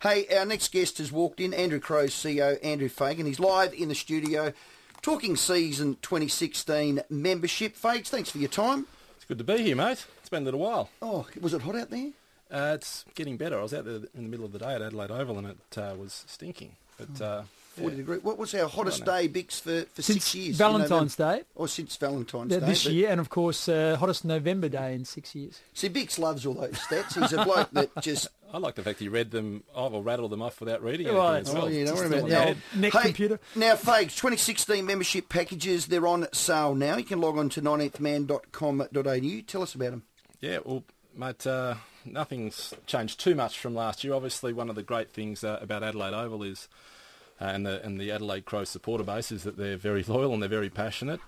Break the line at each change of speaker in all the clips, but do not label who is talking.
Hey, our next guest has walked in, Andrew Crow's CEO, Andrew Fagan. He's live in the studio talking season 2016 membership. Fags, thanks for your time.
It's good to be here, mate. It's been a little while.
Oh, was it hot out there?
It's getting better. I was out there in the middle of the day at Adelaide Oval and it was stinking. But
40 degrees. What was our hottest day, Bix, for
Since
6 years?
Valentine's Day.
Or since Valentine's Day.
This year, and of course, hottest November day in 6 years.
See, Bix loves all those stats. He's a bloke that just...
I like the fact that you read them off or rattled them off without reading it.
Well,
as well.
you don't worry about
the
that.
old neck computer.
Now, Fags, 2016 membership packages, they're on sale now. You can log on to 19thman.com.au. Tell us about them.
Yeah, well, mate, nothing's changed too much from last year. Obviously, one of the great things about Adelaide Oval is, and the Adelaide Crows supporter base, is that they're very loyal and they're very passionate.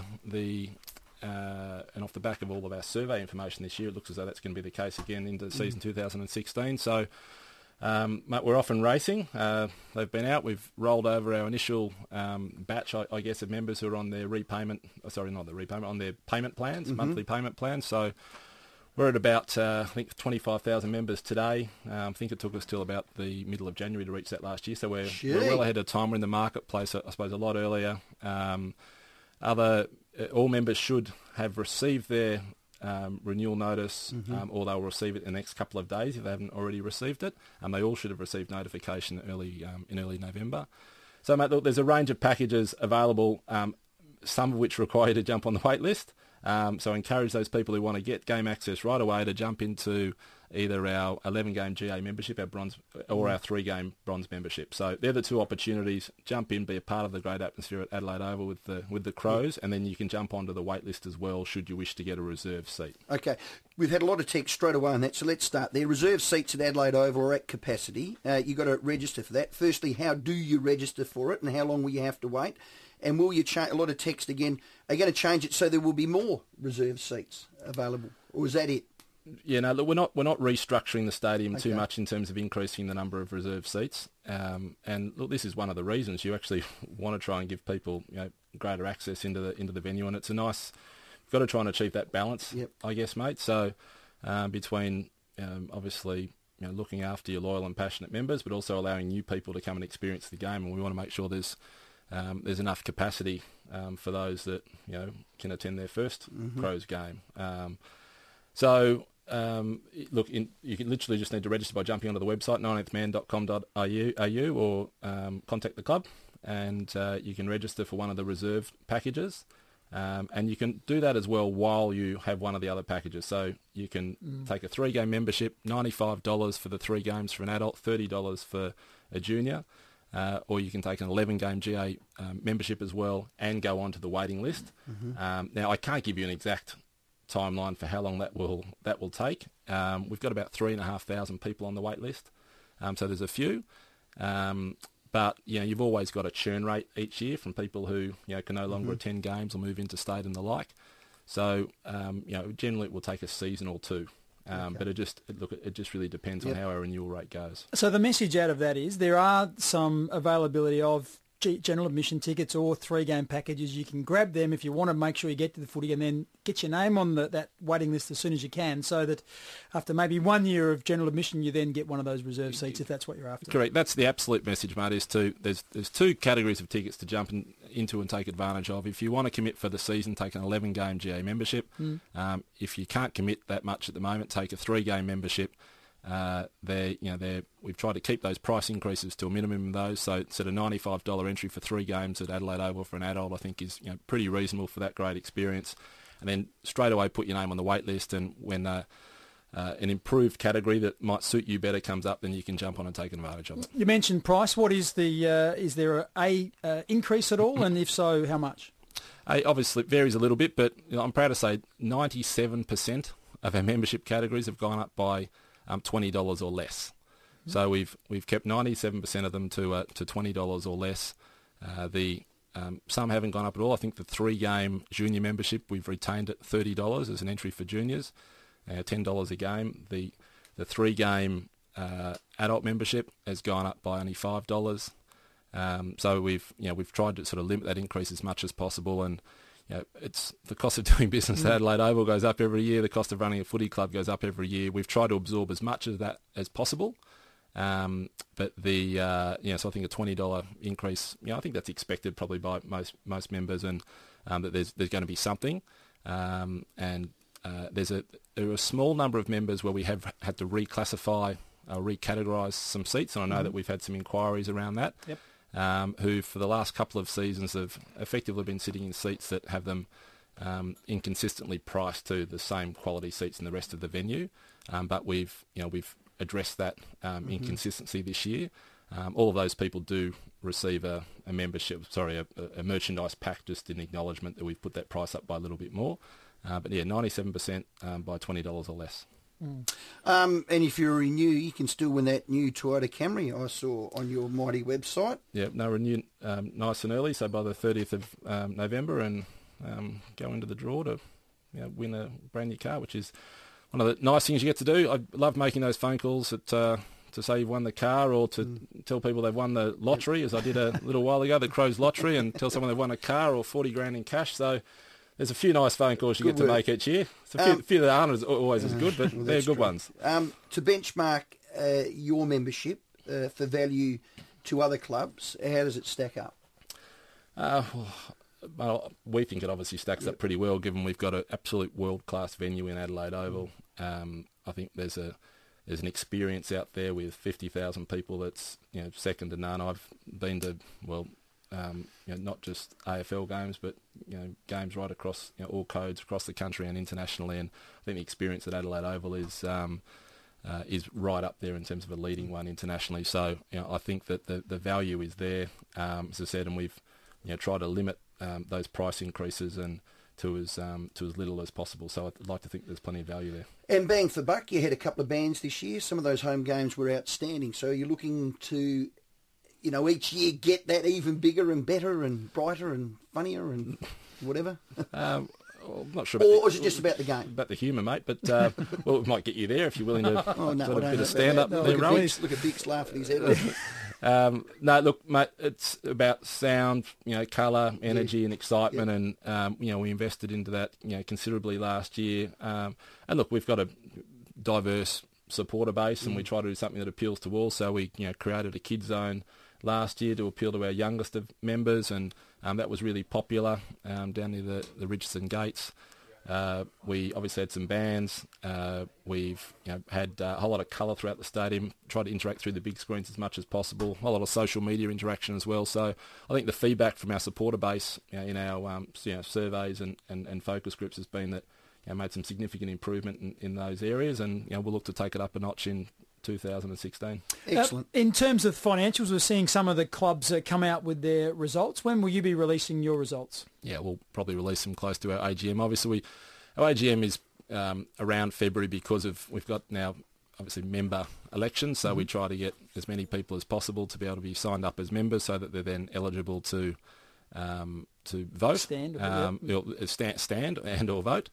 And off the back of all of our survey information this year, it looks as though that's going to be the case again into season 2016. So, mate, we're off and racing. They've been out. We've rolled over our initial batch, I guess, of members who are on their on their payment plans, monthly payment plans. So we're at about, I think, 25,000 members today. I think it took us till about the middle of January to reach that last year. So we're well ahead of time. We're in the marketplace, I suppose, a lot earlier. All members should have received their renewal notice, or they'll receive it in the next couple of days if they haven't already received it. They all should have received notification in early November. So, mate, look, there's a range of packages available, some of which require you to jump on the wait list. So I encourage those people who want to get game access right away to jump into either our 11-game GA membership, our bronze, or our 3-game bronze membership. So they're the two opportunities. Jump in, be a part of the great atmosphere at Adelaide Oval with the Crows, and then you can jump onto the wait list as well should you wish to get a reserve seat.
Okay, we've had a lot of text straight away on that, so let's start there. Reserve seats at Adelaide Oval are at capacity. You've got to register for that. Firstly, how do you register for it, and how long will you have to wait? And will you change, a lot of text again, are you going to change it so there will be more reserve seats available? Or is that it?
Yeah, no, look, we're not restructuring the stadium too much in terms of increasing the number of reserve seats. And look, this is one of the reasons you actually want to try and give people, greater access into the venue. And it's a nice, you've got to try and achieve that balance, I guess, mate. So between obviously looking after your loyal and passionate members, but also allowing new people to come and experience the game. And we want to make sure there's enough capacity for those that can attend their first Crows game. Look, you can literally just need to register by jumping onto the website 19thman.com.au or contact the club, and you can register for one of the reserve packages. And you can do that as well while you have one of the other packages. So you can take a 3-game membership, $95 for the 3 games for an adult, $30 for a junior. Or you can take an 11-game GA membership as well and go on to the waiting list. Now, I can't give you an exact timeline for how long that will take. We've got about 3,500 people on the wait list, so there's a few. But you've always got a churn rate each year from people who can no longer attend games or move interstate and the like. So generally it will take a season or two. But it just really depends on how our renewal rate goes.
So the message out of that is there are some availability of general admission tickets or 3-game packages. You can grab them if you want to make sure you get to the footy and then get your name on that waiting list as soon as you can, so that after maybe 1 year of general admission, you then get one of those reserve seats if that's what you're after.
Correct. That's the absolute message, mate, is there's 2 categories of tickets to jump into and take advantage of. If you want to commit for the season, take an 11-game GA membership. If you can't commit that much at the moment, take a 3-game membership. We've tried to keep those price increases to a minimum of those. So sort of $95 entry for 3 games at Adelaide Oval for an adult, I think is pretty reasonable for that great experience. And then straight away put your name on the wait list, and when an improved category that might suit you better comes up, then you can jump on and take advantage of it.
You mentioned price. What is is there a increase at all, and if so, how much?
Obviously it varies a little bit, but I'm proud to say 97% of our membership categories have gone up by $20 or less. So we've kept 97% of them to $20 or less. Some haven't gone up at all. I think the 3-game junior membership we've retained at $30 as an entry for juniors, $10 a game. The 3-game adult membership has gone up by only $5. So we've tried to sort of limit that increase as much as possible, and it's the cost of doing business at Adelaide Oval goes up every year. The cost of running a footy club goes up every year. We've tried to absorb as much of that as possible, But so I think a $20 increase, I think that's expected probably by most members, and that there's going to be something. There are a small number of members where we have had to reclassify, recategorise some seats, and I know that we've had some inquiries around that.
Yep.
Who for the last couple of seasons have effectively been sitting in seats that have them inconsistently priced to the same quality seats in the rest of the venue. But we've addressed that inconsistency this year. All of those people do receive a merchandise pack, just in acknowledgement that we've put that price up by a little bit more. But 97% by $20 or less.
And if you renew, you can still win that new Toyota Camry I saw on your mighty website.
Yeah, renew nice and early, so by the 30th of November, and go into the draw to win a brand new car, which is one of the nice things you get to do. I love making those phone calls to say you've won the car, or to tell people they've won the lottery, as I did a little while ago, the Crows Lottery, and tell someone they've won a car or 40 grand in cash. So there's a few nice phone calls you get to make each year. A few that aren't always as good, but they're good ones.
To benchmark your membership for value to other clubs, how does it stack up?
Well, we think it obviously stacks up pretty well, given we've got an absolute world-class venue in Adelaide Oval. I think there's an experience out there with 50,000 people that's second to none. I've been to not just AFL games, but games right across all codes across the country and internationally. And I think the experience at Adelaide Oval is right up there in terms of a leading one internationally. So I think that the value is there, as I said, and we've tried to limit those price increases and to as little as possible. So I'd like to think there's plenty of value there.
And bang for buck, you had a couple of bands this year. Some of those home games were outstanding. So you're looking to, each year get that even bigger and better and brighter and funnier and whatever?
I'm not sure.
Or is it just about the game?
About the humour, mate. But well, we might get you there if you're willing to a bit of stand-up there,
Look
Rowan.
at Bix laughing his head off.
No, look, mate, it's about sound, colour, energy and excitement, and, we invested into that, considerably last year. And look, we've got a diverse supporter base, and we try to do something that appeals to all. So we, created a kids zone last year to appeal to our youngest of members, and that was really popular down near the Richardson Gates. We obviously had some bands. We've had a whole lot of colour throughout the stadium, tried to interact through the big screens as much as possible, a whole lot of social media interaction as well. So I think the feedback from our supporter base in our surveys and focus groups has been that made some significant improvement in those areas, and we'll look to take it up a notch in 2016.
Excellent.
In terms of financials, we're seeing some of the clubs come out with their results. When will you be releasing your results?
Yeah, we'll probably release them close to our AGM. Obviously, our AGM is around February because we've got now obviously member elections, so we try to get as many people as possible to be able to be signed up as members, so that they're then eligible to vote,
stand
and or vote.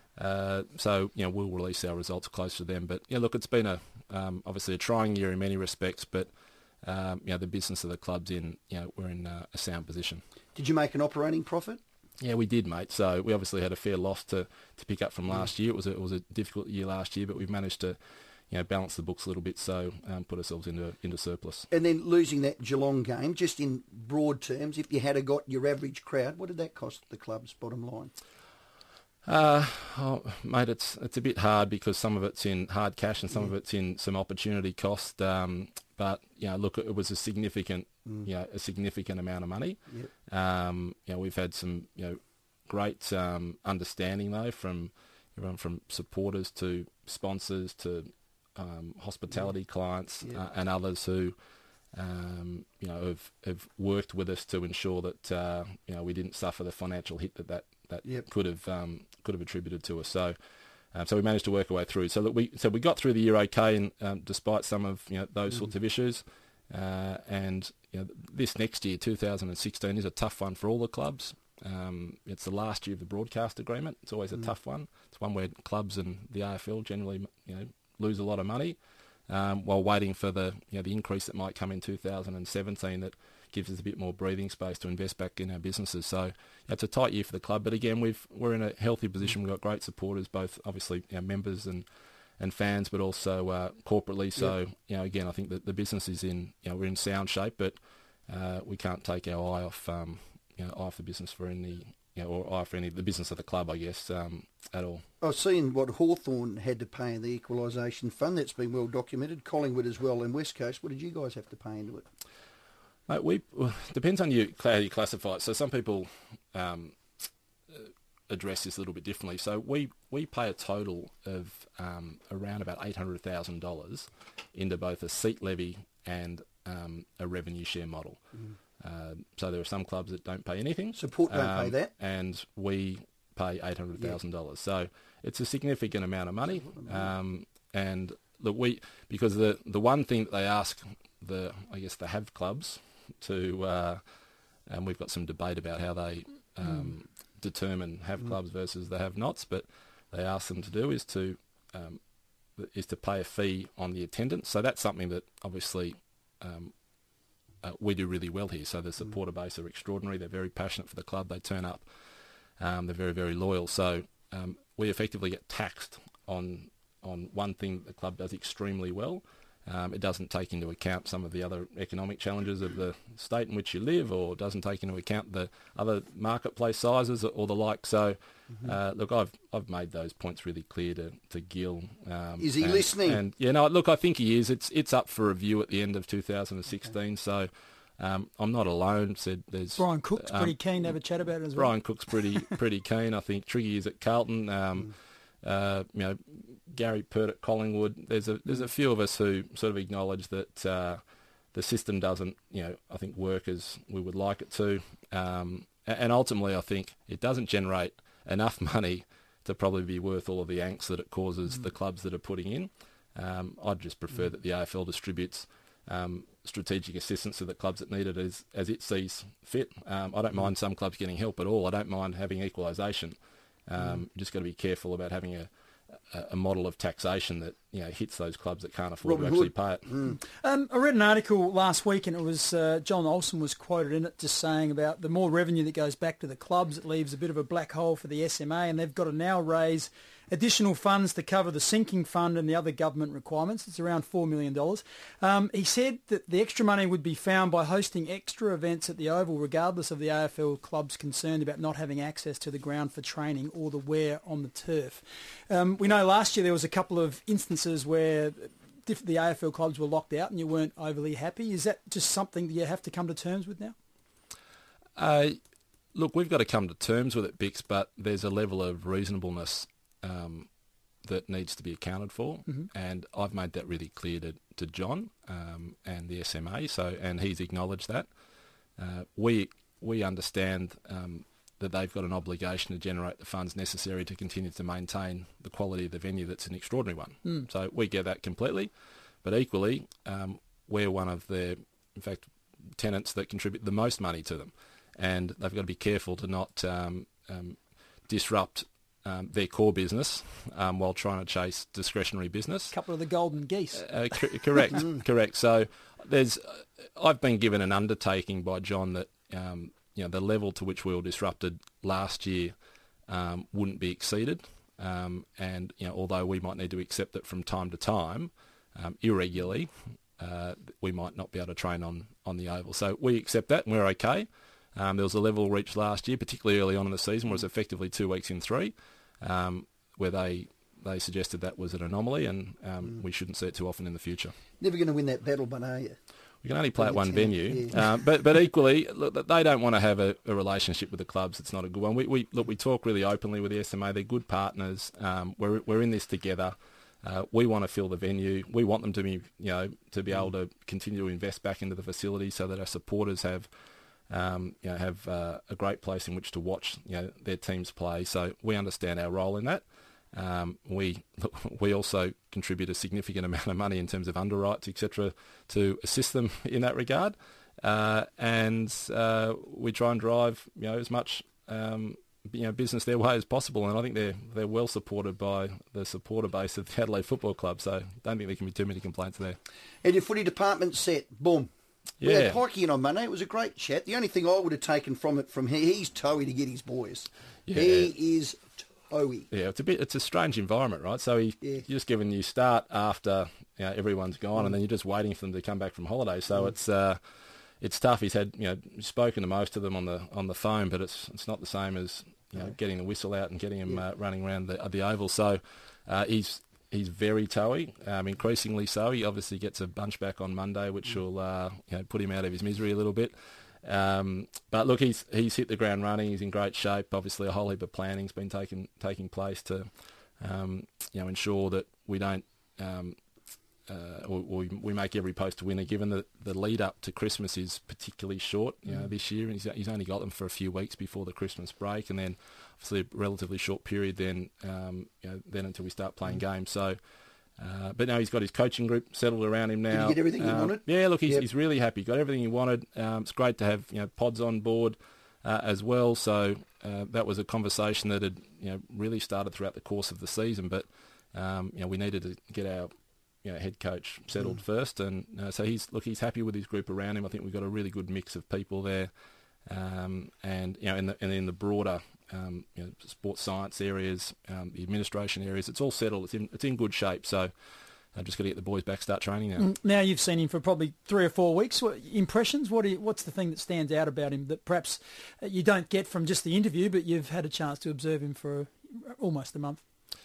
So we'll release our results close to them. But look, it's been obviously a trying year in many respects, but the business of the club's we're in a sound position.
Did you make an operating profit?
Yeah, we did, mate. So we obviously had a fair loss to pick up from last year. It was a difficult year last year, but we've managed to balance the books a little bit, so put ourselves into surplus.
And then losing that Geelong game, just in broad terms, if you had got your average crowd, what did that cost the club's bottom line?
Mate, it's a bit hard because some of it's in hard cash and some of it's in some opportunity cost. But look, it was a significant amount of money. Yep. We've had some great understanding though from everyone from supporters to sponsors to hospitality clients and others who have worked with us to ensure that we didn't suffer the financial hit that could have attributed to us. So we managed to work our way through. So we got through the year okay, and despite some of those sorts of issues. And this next year, 2016, is a tough one for all the clubs. It's the last year of the broadcast agreement. It's always a tough one. It's one where clubs and the AFL generally lose a lot of money while waiting for the increase that might come in 2017 that gives us a bit more breathing space to invest back in our businesses. So it's a tight year for the club, but again we're in a healthy position. We've got great supporters, both obviously our members and and fans, but also corporately. So, again, I think that the business is we're in sound shape, but we can't take our eye off, eye off the business for any, or eye for any the business of the club, I guess, at all.
I've seen what Hawthorn had to pay in the equalisation fund. That's been well documented. Collingwood as well, and West Coast. What did you guys have to pay into it?
Mate, depends on how you classify it. So some people address this a little bit differently. So we pay a total of around about $800,000 into both a seat levy and a revenue share model. So there are some clubs that don't pay anything.
Support don't pay that.
And we pay $800,000. So it's a significant amount of money. And look, because the one thing that they ask the have clubs to, and we've got some debate about how they determine have clubs versus the have-nots, but they ask them to do is to pay a fee on the attendance. So that's something that obviously we do really well here. So the supporter base are extraordinary. They're very passionate for the club. They turn up. They're very, very loyal. So we effectively get taxed on one thing that the club does extremely well. It doesn't take into account some of the other economic challenges of the state in which you live, or doesn't take into account the other marketplace sizes or the like. So, look, I've made those points really clear to Gil.
Is he listening?
And look, I think he is. It's up for review at the end of 2016. So. I'm not alone. Said there's
Brian Cook's pretty keen to have a chat about it as well.
Brian Cook's pretty keen. I think Triggy is at Carlton. Gary Pert at Collingwood. There's a few of us who sort of acknowledge that the system doesn't, I think work as we would like it to, and ultimately I think it doesn't generate enough money to probably be worth all of the angst that it causes the clubs that are putting in. I'd just prefer that the AFL distributes strategic assistance to the clubs that need it as it sees fit. I don't mind some clubs getting help at all. I don't mind having equalisation. Just got to be careful about having a model of taxation that hits those clubs that can't afford to actually pay it.
I read an article last week, and it was John Olsen was quoted in it just saying about the more revenue that goes back to the clubs, it leaves a bit of a black hole for the SMA, and they've got to now raise additional funds to cover the sinking fund and the other government requirements. It's around $4 million. He said that the extra money would be found by hosting extra events at the Oval, regardless of the AFL club's concern about not having access to the ground for training or the wear on the turf. We know last year there was a couple of instances where the AFL clubs were locked out and you weren't overly happy. Is that just something that you have to come to terms with now?
Look, we've got to come to terms with it, Bix, but there's a level of reasonableness that needs to be accounted for, and I've made that really clear to John and the SMA. And he's acknowledged that. We understand that they've got an obligation to generate the funds necessary to continue to maintain the quality of the venue. That's an extraordinary one. So we get that completely, but equally, we're one of their, in fact, tenants that contribute the most money to them, and they've got to be careful to not disrupt their core business while trying to chase discretionary business.
A couple of the golden geese.
Correct. So I've been given an undertaking by John that the level to which we were disrupted last year wouldn't be exceeded, and although we might need to accept that from time to time, irregularly, we might not be able to train on the Oval. So we accept that, and we're okay. There was a level reached last year, particularly early on in the season, where it was effectively 2 weeks in 3, where they suggested that was an anomaly, and we shouldn't see it too often in the future.
Never going to win that battle, but are you?
We can only play at one venue, but equally, look, they don't want to have a relationship with the clubs. It's not a good one. We talk really openly with the SMA. They're good partners. We're in this together. We want to fill the venue. We want them to be able to continue to invest back into the facility so that our supporters have a great place in which to watch their teams play. So we understand our role in that. We also contribute a significant amount of money in terms of underwrites, etc., to assist them in that regard, and we try and drive as much business their way as possible. And I think they're well supported by the supporter base of the Adelaide Football Club. So I don't think there can be too many complaints there.
And your footy department set, boom.
Yeah.
We had Pikey in on Monday. It was a great chat. The only thing I would have taken from it, he's toey to get his boys. Yeah. He is OE.
Yeah, it's a strange environment, right? So you're just given you start after everyone's gone, and then you're just waiting for them to come back from holiday. So it's tough. He's had spoken to most of them on the phone, but it's not the same as getting the whistle out and getting him running around the oval. So he's very toey, increasingly so. He obviously gets a bunch back on Monday, which will put him out of his misery a little bit. But look, he's hit the ground running. He's in great shape. Obviously, a whole heap of planning's been taking place to ensure that we don't we make every post a winner. Given that the lead up to Christmas is particularly short, this year, and he's only got them for a few weeks before the Christmas break, and then obviously a relatively short period then until we start playing games. So. But now he's got his coaching group settled around him now.
Did he get everything he wanted?
Yeah, look, he's really happy. Got everything he wanted. It's great to have pods on board as well. So that was a conversation that had really started throughout the course of the season. But we needed to get our head coach settled first, and so he's happy with his group around him. I think we've got a really good mix of people there, and in the broader. Sports science areas, the administration areas, it's all settled. It's in good shape. So I've just got to get the boys back, start training now.
Now you've seen him for probably 3 or 4 weeks. What impressions? What's the thing that stands out about him that perhaps you don't get from just the interview, but you've had a chance to observe him for almost a month?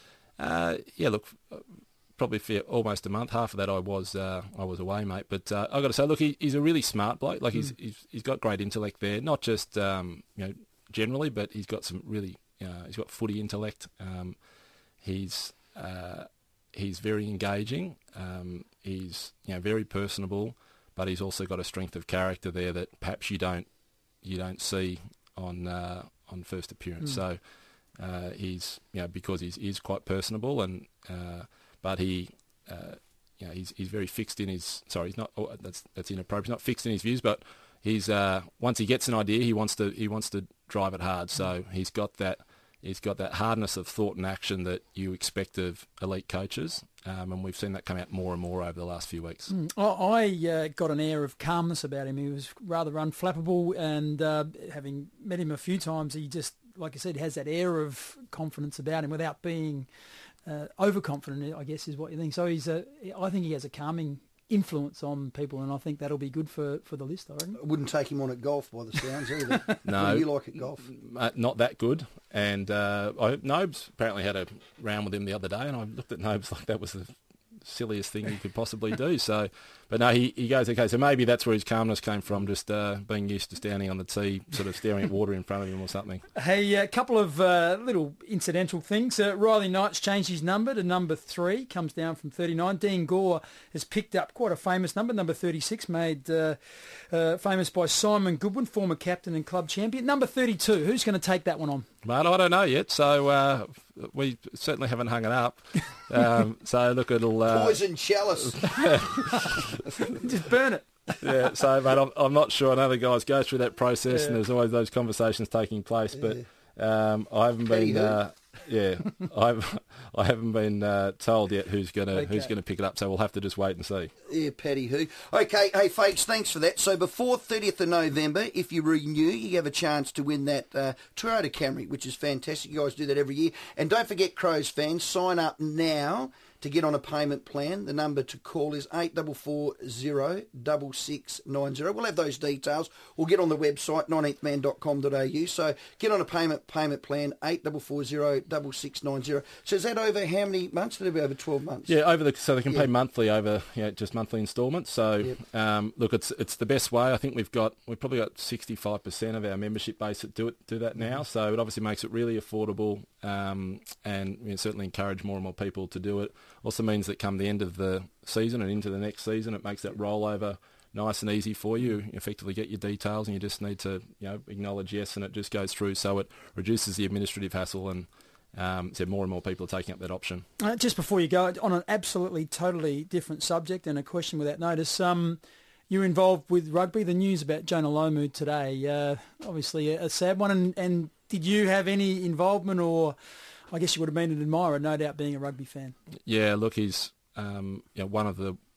Probably for almost a month. Half of that I was away, mate. But I've got to say, look, he's a really smart bloke. Like he's got great intellect there. Not just generally, but he's got some really he's got footy intellect. He's very engaging. He's very personable, but he's also got a strength of character there that perhaps you don't see on first appearance. So he's because he's quite personable, and but he's very fixed in his. Sorry, he's not. Oh, that's inappropriate. He's not fixed in his views, but he's once he gets an idea, he wants to drive it hard. So he's got that hardness of thought and action that you expect of elite coaches, and we've seen that come out more and more over the last few weeks.
I got an air of calmness about him. He was rather unflappable, and having met him a few times, he just, like I said, has that air of confidence about him without being overconfident, I guess is what you think. So I think he has a calming influence on people, and I think that'll be good for the list, I reckon.
I wouldn't take him on at golf by the sounds either.
No.
What do you like at golf?
Not that good. And Nobes apparently had a round with him the other day, and I looked at Nobes like that was the silliest thing he could possibly do. So, but no, he goes, okay, so maybe that's where his calmness came from, just being used to standing on the tee, sort of staring at water in front of him or something.
Hey, a couple of little incidental things. Riley Knight's changed his number to number 3, comes down from 39. Dean Gore has picked up quite a famous number 36, made famous by Simon Goodwin, former captain and club champion. Number 32, who's going to take that one on?
Mate, I don't know yet, so we certainly haven't hung it up. So look, it'll...
Poison chalice.
Just burn it.
Yeah, so mate, I'm not sure. I know the guys go through that process, and there's always those conversations taking place, but I haven't been... I haven't been told yet who's gonna pick it up, so we'll have to just wait and see.
Yeah, Paddy who. Okay, hey folks, thanks for that. So before 30th of November, if you renew, you have a chance to win that Toyota Camry, which is fantastic. You guys do that every year. And don't forget, Crows fans, sign up now to get on a payment plan. The number to call is 84406690. We'll have those details. We'll get on the website, 19thman.com.au. So get on a payment plan, 84406690. So is that over how many months? Did it be over 12 months?
Yeah, so they can pay monthly over just monthly instalments. So look, it's the best way. I think we've probably got 65% of our membership base that do that now. So it obviously makes it really affordable, and certainly encourage more and more people to do it. Also means that come the end of the season and into the next season, it makes that rollover nice and easy for you. You effectively get your details, and you just need to acknowledge yes, and it just goes through. So it reduces the administrative hassle, and so more and more people are taking up that option.
Just before you go, on an absolutely totally different subject and a question without notice, you're involved with rugby. The news about Jonah Lomu today, obviously a sad one, and did you have any involvement, or I guess you would have been an admirer, no doubt, being a rugby fan?
Yeah, look, he's one of the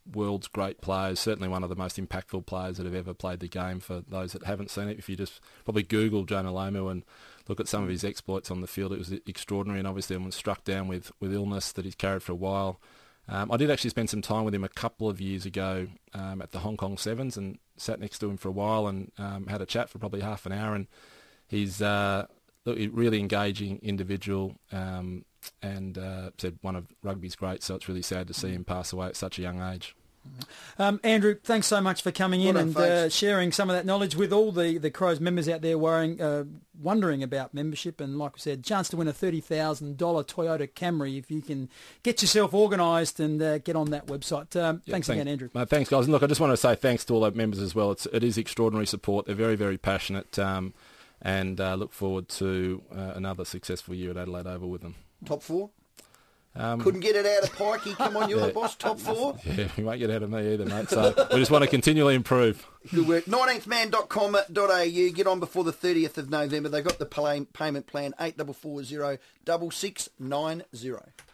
world's great players, certainly one of the most impactful players that have ever played the game. For those that haven't seen it, if you just probably Google Jonah Lomu and look at some of his exploits on the field, it was extraordinary, and obviously was struck down with illness that he's carried for a while. I did actually spend some time with him a couple of years ago at the Hong Kong Sevens and sat next to him for a while and had a chat for probably half an hour, and he's a really engaging individual and said one of rugby's greats, so it's really sad to see him pass away at such a young age.
Andrew, thanks so much for coming in and sharing some of that knowledge with all the Crows members out there wondering about membership. And like we said, chance to win a $30,000 Toyota Camry if you can get yourself organised and get on that website. Thanks again, Andrew.
Thanks, guys. And look, I just want to say thanks to all our members as well. It is extraordinary support. They're very, very passionate and look forward to another successful year at Adelaide Oval with them.
Top four? Couldn't get it out of Pikey. Come on, you're the boss. Top four?
Yeah, you won't get out of me either, mate. So we just want to continually improve.
Good work. 19thman.com.au. Get on before the 30th of November. They've got the payment plan 8440 6690.